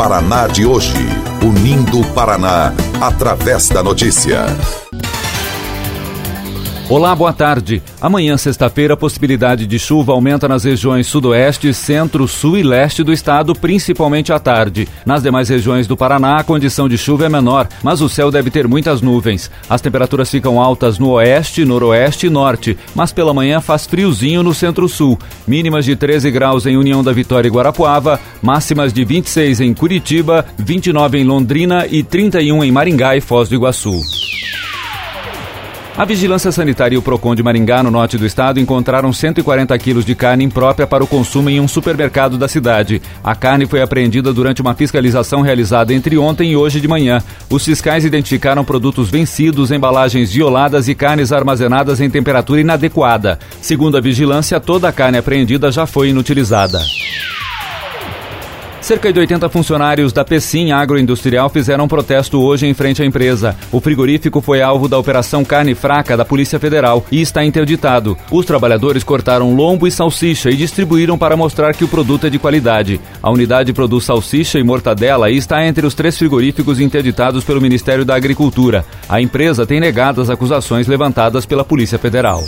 Paraná de hoje. Unindo o Paraná através da notícia. Olá, boa tarde. Amanhã, sexta-feira, a possibilidade de chuva aumenta nas regiões sudoeste, centro, sul e leste do estado, principalmente à tarde. Nas demais regiões do Paraná, a condição de chuva é menor, mas o céu deve ter muitas nuvens. As temperaturas ficam altas no oeste, noroeste e norte, mas pela manhã faz friozinho no centro-sul. Mínimas de 13 graus em União da Vitória e Guarapuava, máximas de 26 em Curitiba, 29 em Londrina e 31 em Maringá e Foz do Iguaçu. A Vigilância Sanitária e o Procon de Maringá, no norte do estado, encontraram 140 quilos de carne imprópria para o consumo em um supermercado da cidade. A carne foi apreendida durante uma fiscalização realizada entre ontem e hoje de manhã. Os fiscais identificaram produtos vencidos, embalagens violadas e carnes armazenadas em temperatura inadequada. Segundo a vigilância, toda a carne apreendida já foi inutilizada. Cerca de 80 funcionários da Pecim Agroindustrial fizeram um protesto hoje em frente à empresa. O frigorífico foi alvo da Operação Carne Fraca da Polícia Federal e está interditado. Os trabalhadores cortaram lombo e salsicha e distribuíram para mostrar que o produto é de qualidade. A unidade produz salsicha e mortadela e está entre os 3 frigoríficos interditados pelo Ministério da Agricultura. A empresa tem negado as acusações levantadas pela Polícia Federal.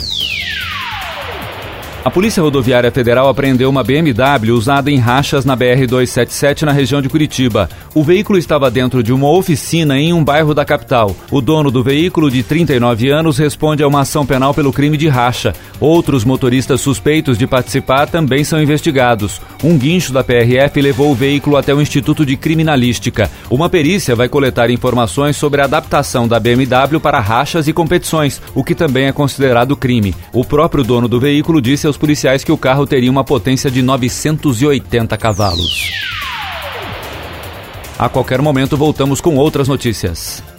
A Polícia Rodoviária Federal apreendeu uma BMW usada em rachas na BR-277 na região de Curitiba. O veículo estava dentro de uma oficina em um bairro da capital. O dono do veículo, de 39 anos, responde a uma ação penal pelo crime de racha. Outros motoristas suspeitos de participar também são investigados. Um guincho da PRF levou o veículo até o Instituto de Criminalística. Uma perícia vai coletar informações sobre a adaptação da BMW para rachas e competições, o que também é considerado crime. O próprio dono do veículo disse aos policiais que o carro teria uma potência de 980 cavalos. A qualquer momento voltamos com outras notícias.